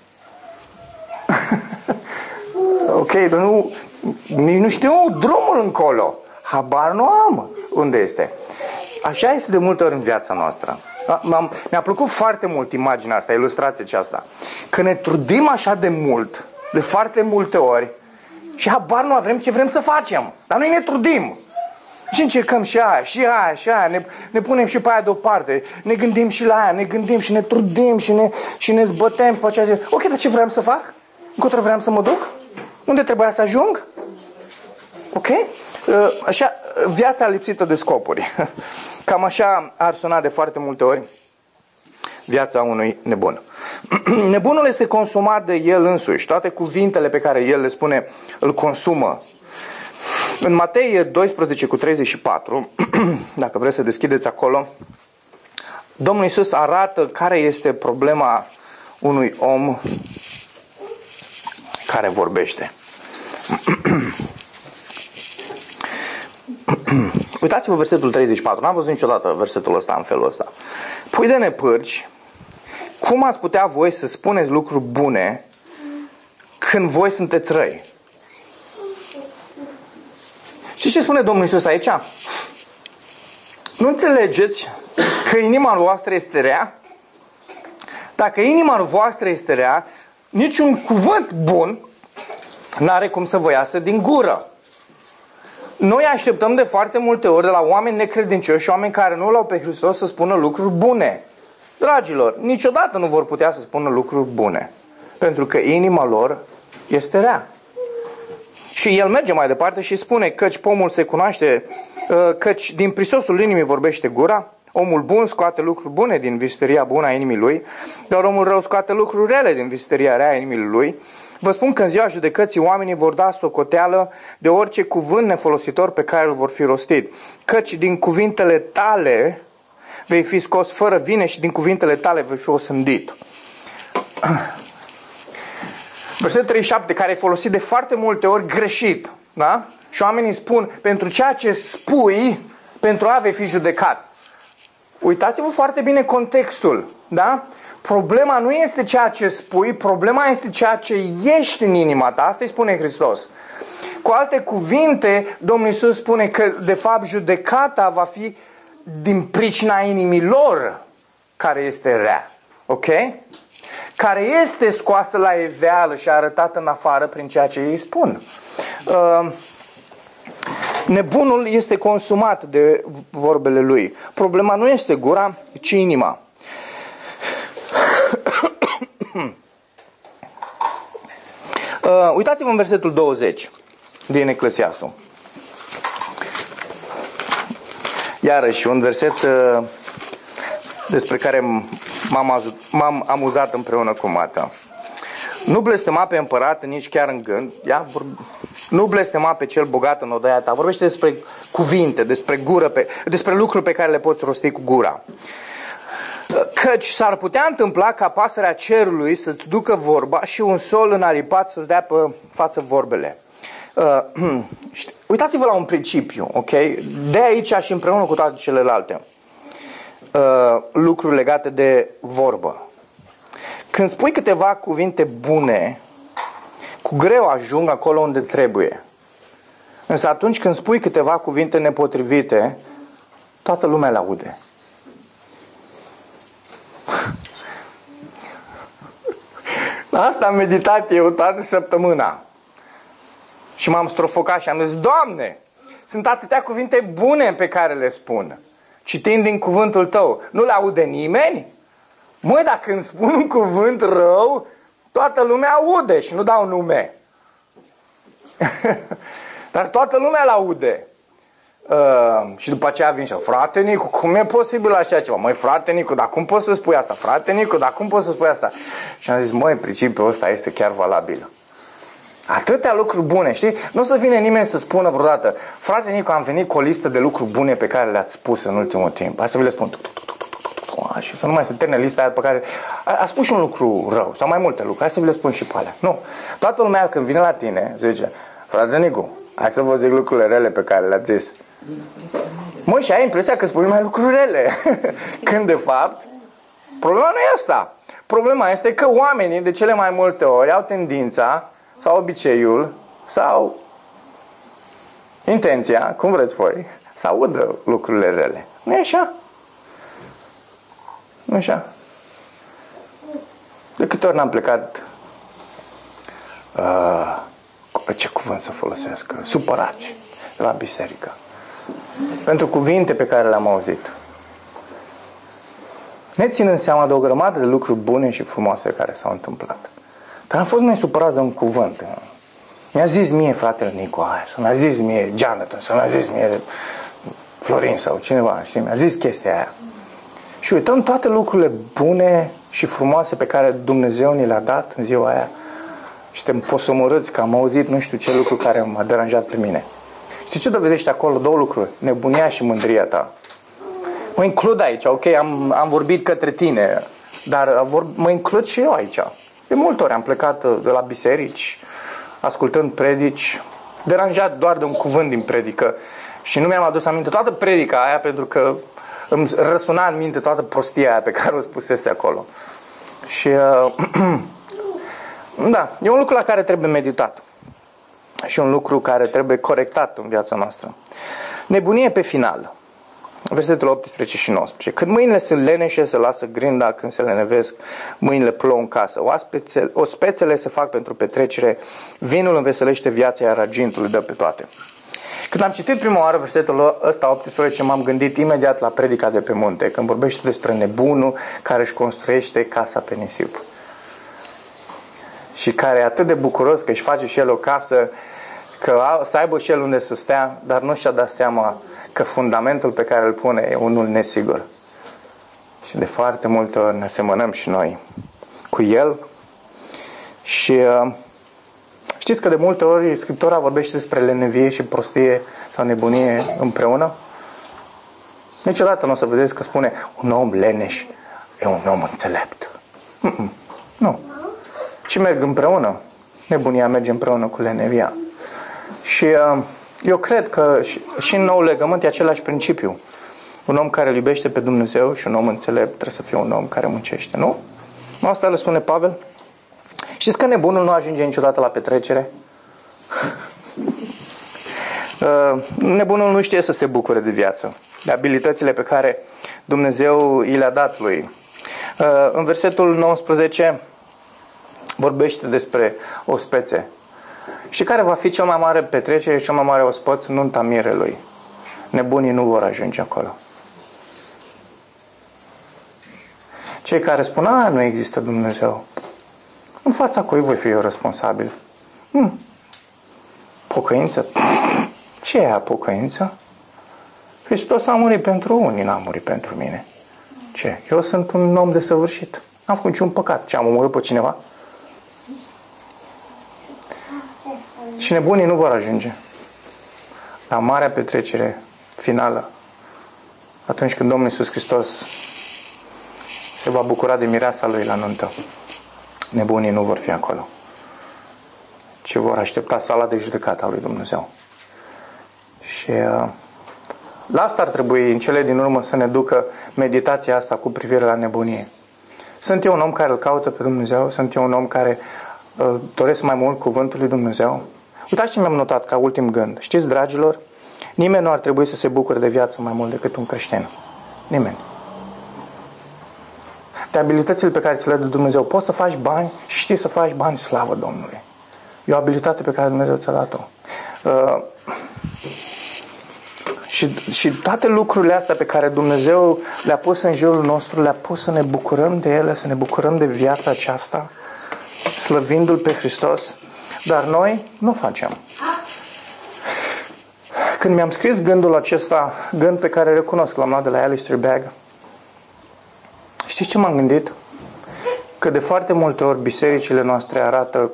Ok, dar nu, nici nu știu drumul încolo. Habar nu am unde este. Așa este de multe ori în viața noastră. Mi-a plăcut foarte mult imaginea asta, ilustrația aceasta. Că ne trudim așa de mult, de foarte multe ori, și habar nu avem ce vrem să facem. Dar noi ne trudim. Și încercăm și aia, și aia, și aia, ne, ne punem și pe aia deoparte, ne gândim și la aia, ne gândim și ne trudim și ne, și ne zbătem și pe aceea zi. Ok, dar ce vreau să fac? Încotro vreau să mă duc? Unde trebuia să ajung? Ok? Așa, viața lipsită de scopuri. Cam așa ar suna de foarte multe ori viața unui nebun. Nebunul este consumat de el însuși. Toate cuvintele pe care el le spune îl consumă. În Matei doisprezece cu treizeci și patru, dacă vreți să deschideți acolo, Domnul Iisus arată care este problema unui om care vorbește. Uitați-vă versetul treizeci și patru. N-am văzut niciodată versetul ăsta în felul ăsta. Pui de nepârci, cum ați putea voi să spuneți lucruri bune când voi sunteți răi? Și ce spune Domnul Iisus aici? Nu înțelegeți că inima voastră este rea? Dacă inima voastră este rea, niciun cuvânt bun n-are cum să vă iasă din gură. Noi așteptăm de foarte multe ori de la oameni necredincioși și oameni care nu l-au pe Hristos să spună lucruri bune. Dragilor, niciodată nu vor putea să spună lucruri bune, pentru că inima lor este rea. Și el merge mai departe și spune, căci pomul se cunoaște, căci din prisosul inimii vorbește gura. Omul bun scoate lucruri bune din visteria bună a inimii lui, dar omul rău scoate lucruri rele din visteria rea a inimii lui. Vă spun că în ziua judecății oamenii vor da socoteală de orice cuvânt nefolositor pe care îl vor fi rostit. Căci din cuvintele tale vei fi scos fără vine și din cuvintele tale vei fi osândit. Versetul treizeci și șapte, care e folosit de foarte multe ori greșit. Da? Și oamenii spun, pentru ceea ce spui, pentru a vei fi judecat. Uitați-vă foarte bine contextul. Da? Problema nu este ceea ce spui, problema este ceea ce ești în inima ta. Asta îi spune Hristos. Cu alte cuvinte, Domnul Iisus spune că, de fapt, judecata va fi din pricina inimii lor care este rea. Ok? Care este scoasă la iveală și arătată în afară prin ceea ce ei spun. Uh, nebunul este consumat de vorbele lui. Problema nu este gura, ci inima. Uh, uitați-vă în versetul douăzeci din Eclesiastul. Iarăși un verset uh, despre care m-am, m-am amuzat împreună cu Mata. Nu blestema pe împărat nici chiar în gând. Ia? Nu blestema pe cel bogat în odaia ta. Vorbește despre cuvinte, despre gură, pe, despre lucruri pe care le poți rosti cu gura. Căci s-ar putea întâmpla ca pasărea cerului să-ți ducă vorba și un sol înaripat să-ți dea pe față vorbele. Uh, uitați-vă la un principiu, ok? De aici și împreună cu toate celelalte uh, lucruri legate de vorbă. Când spui câteva cuvinte bune, cu greu ajung acolo unde trebuie. Însă atunci când spui câteva cuvinte nepotrivite, toată lumea le aude. La asta am meditat eu toată săptămâna. Și m-am strofocat și am zis, Doamne, sunt atâtea cuvinte bune pe care le spun, citind din cuvântul tău. Nu le aude nimeni? Măi, dacă îmi spun un cuvânt rău, toată lumea aude și nu dau nume. Dar toată lumea l-aude. Uh, și după aceea vin și frate Nicu, cum e posibil așa ceva? Măi, frate Nicu, dar cum poți să spui asta? Frate Nicu, dar cum poți să spui asta? Și am zis, măi, principiul ăsta este chiar valabil. Atâtea lucruri bune, știi? Nu o să vine nimeni să spună vreodată, frate Nicu, am venit cu o listă de lucruri bune pe care le-ați spus în ultimul timp. Hai să vi le spun. Și să nu mai se termine lista aia pe care... A spus și un lucru rău, sau mai multe lucruri. Hai să vi le spun și pe alea. Nu. Toată lumea când vine la tine, zice, frate Nicu, hai să vă zic lucrurile rele pe care le-ați zis. Măi, și ai impresia că spui mai lucruri rele. Când, de fapt, problema nu e asta. Problema este că oamenii, de cele mai multe ori, au tendința, sau obiceiul, sau intenția, cum vreți voi, să audă lucrurile rele. Nu e așa? Nu așa? De câte ori n-am plecat, uh, ce cuvânt să folosesc, supărați de la biserică, pentru cuvinte pe care le-am auzit, ne ținând seama de o grămadă de lucruri bune și frumoase care s-au întâmplat. Dar am fost mai supărați de un cuvânt. Mi-a zis mie fratele Nicu aia, sau mi-a zis mie Jonathan, sau mi-a zis mie Florin sau cineva, știi? Mi-a zis chestia aia. Și uităm toate lucrurile bune și frumoase pe care Dumnezeu ni le-a dat în ziua aia. Și suntem posomorâți că am auzit nu știu ce lucru care m-a deranjat pe mine. Știi ce dovedește acolo? Două lucruri. Nebunia și mândria ta. Mă includ aici, ok? Am, am vorbit către tine, dar vor, mă includ și eu aici. De multe ori am plecat de la biserici, ascultând predici, deranjat doar de un cuvânt din predică. Și nu mi-am adus aminte toată predica aia pentru că îmi răsuna în minte toată prostia aia pe care o spusese acolo. Și uh, da, e un lucru la care trebuie meditat. Și un lucru care trebuie corectat în viața noastră. Nebunie pe final. Versetul optsprezece și nouăsprezece. Când mâinile sunt leneșe, se lasă grinda, când se lenevesc, mâinile plouă în casă. Oaspețele, ospețele se fac pentru petrecere, vinul înveselește viața, iar argintul le dă pe toate. Când am citit prima oară versetul ăsta optsprezece, m-am gândit imediat la predica de pe munte, când vorbește despre nebunul care își construiește casa pe nisip. Și care e atât de bucuros că își face și el o casă, că să aibă și el unde să stea, dar nu și-a dat seama că fundamentul pe care îl pune e unul nesigur. Și de foarte multe ori ne asemănăm și noi cu el. Și uh, știți că de multe ori Scriptura vorbește despre lenevie și prostie sau nebunie împreună? Niciodată nu o să vedeți că spune un om leneș e un om înțelept. Mm-mm. Nu. Ci merg împreună. Nebunia merge împreună cu lenevia. Și uh, eu cred că și, și în nou legământ e același principiu. Un om care îl iubește pe Dumnezeu și un om înțelept trebuie să fie un om care muncește, nu? Nu asta le spune Pavel? Știți că nebunul nu ajunge niciodată la petrecere? uh, nebunul nu știe să se bucure de viață, de abilitățile pe care Dumnezeu i le-a dat lui. Uh, în versetul nouăsprezece vorbește despre ospețe. Și care va fi cel mai mare petrecere și cel mai mare ospăț? Nunta mirelui. Nebunii nu vor ajunge acolo. Cei care spun, a, nu există Dumnezeu, în fața cui voi fi eu responsabil? Hmm. Pocăință? Ce e pocăință? Hristos a murit pentru unii, n-a murit pentru mine. Ce? Eu sunt un om desăvârșit. N-am făcut niciun păcat. Ce, am omorât pe cineva? Și nebunii nu vor ajunge la marea petrecere finală, atunci când Domnul Iisus Hristos se va bucura de mireasa Lui la nuntă. Nebunii nu vor fi acolo, ci vor aștepta sala de judecată a lui Dumnezeu. Și uh, la asta ar trebui în cele din urmă să ne ducă meditația asta cu privire la nebunie. Sunt eu un om care îl caută pe Dumnezeu? Sunt eu un om care uh, doresc mai mult cuvântul lui Dumnezeu? Uitați ce mi-am notat ca ultim gând. Știți, dragilor, nimeni nu ar trebui să se bucure de viață mai mult decât un creștin. Nimeni. De abilitățile pe care ți le dă Dumnezeu. Poți să faci bani și știi să faci bani, slavă Domnului. E o abilitate pe care Dumnezeu ți-a dat-o. Uh, Și, și toate lucrurile astea pe care Dumnezeu le-a pus în jurul nostru, le-a pus să ne bucurăm de ele, să ne bucurăm de viața aceasta, slăvindu-L pe Hristos, dar noi nu facem. Când mi-am scris gândul acesta, gând pe care recunosc, l-am luat de la Alistair Begg, știți ce m-am gândit? Că de foarte multe ori bisericile noastre arată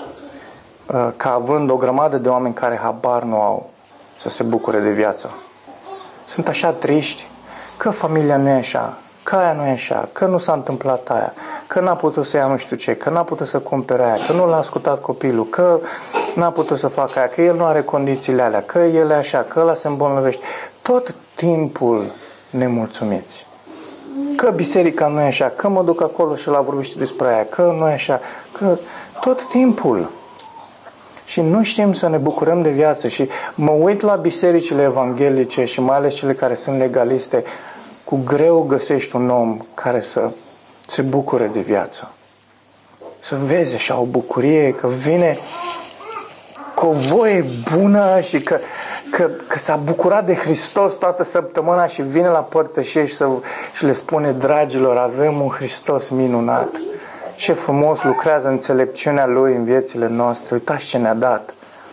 uh, ca având o grămadă de oameni care habar nu au să se bucure de viață. Sunt așa triști că familia nu e așa, că aia nu e așa, că nu s-a întâmplat aia, că n-a putut să ia nu știu ce, că n-a putut să cumpere aia, că nu l-a ascultat copilul, că n-a putut să facă aia, că el nu are condițiile alea, că el e așa, că ăla se îmbolnăvește. Tot timpul nemulțumiți. Că biserica nu e așa, că mă duc acolo și la vorbește despre aia, că nu e așa, că tot timpul. Și nu știm să ne bucurăm de viață. Și mă uit la bisericile evanghelice și mai ales cele care sunt legaliste, cu greu găsești un om care să se bucure de viață. Să vezi așa o bucurie, că vine cu o voie bună și că, că, că s-a bucurat de Hristos toată săptămâna și vine la părtășie și, să, și le spune: dragilor, avem un Hristos minunat. Ce frumos lucrează înțelepciunea Lui în viețile noastre. Uitați ce ne-a dat.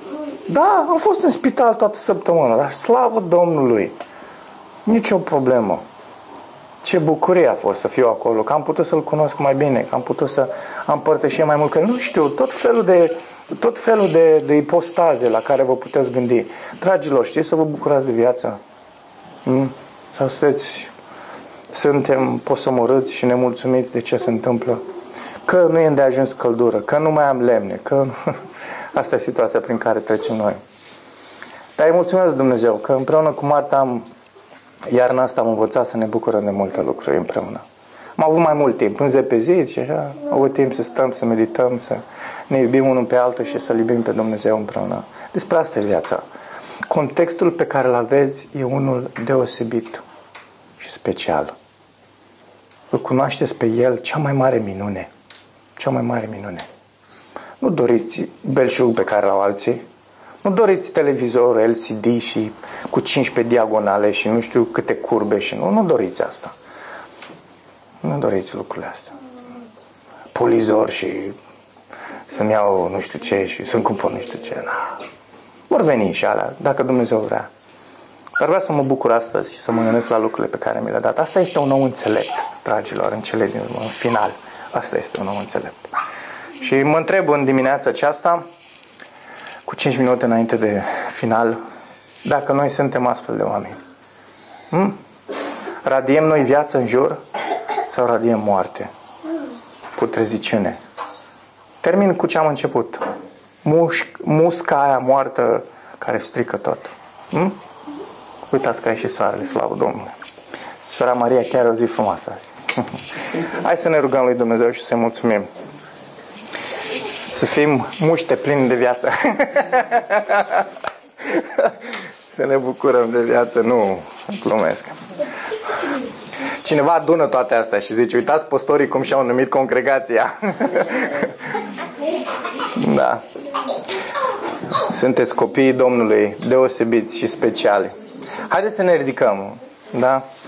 Da, am fost în spital toată săptămâna, dar slavă Domnului. Nici o problemă. Ce bucurie a fost să fiu acolo, că am putut să-L cunosc mai bine, că am putut să am părtășie mai mult, că nu știu, tot felul de, tot felul de, de ipostaze la care vă puteți gândi. Dragilor, știți să vă bucurați de viață? Hmm? Sau sunteți, suntem posomorâți și nemulțumiți de ce se întâmplă? Că nu e îndeajuns căldură, că nu mai am lemne, că asta e situația prin care trecem noi. Dar îi mulțumesc Dumnezeu că împreună cu Marta am, iarna asta am învățat să ne bucurăm de multe lucruri împreună. Am avut mai mult timp, în zi pe zi și așa, am avut timp să stăm, să medităm, să ne iubim unul pe altul și să-L iubim pe Dumnezeu împreună. Despre asta e viața. Contextul pe care îl aveți e unul deosebit și special. Îl cunoașteți pe El, cea mai mare minune. Cea mai mare minune. Nu doriți belșug pe care l-au alții. Nu doriți televizor L C D și cu cincisprezece diagonale și nu știu câte curbe și nu. Nu doriți asta. Nu doriți lucrurile astea. Polizor și să-mi iau nu știu ce și să-mi cumpăr nu știu ce. Na. Vor veni și alea, dacă Dumnezeu vrea. Dar vreau să mă bucur astăzi și să mă gândesc la lucrurile pe care mi le-a dat. Asta este un om înțelept, dragilor, în cele din urmă, în final. Asta este un om înțelept. Și mă întreb în dimineața aceasta, cu cinci minute înainte de final, dacă noi suntem astfel de oameni. Hmm? Radiem noi viață în jur sau radiem moarte? Putreziciune. Termin cu ce am început. Muș, musca aia moartă care strică tot. Hmm? Uitați că a ieșit soarele, slavă Domnului. Sora Maria chiar o zi frumoasă azi. Hai să ne rugăm lui Dumnezeu și să-i mulțumim. Să fim muște plini de viață. Să ne bucurăm de viață. Nu, glumesc. Cineva adună toate astea și zice: uitați păstorii cum și-au numit congregația. Da. Sunteți copiii Domnului, deosebiți și speciali. Haideți să ne ridicăm. Da?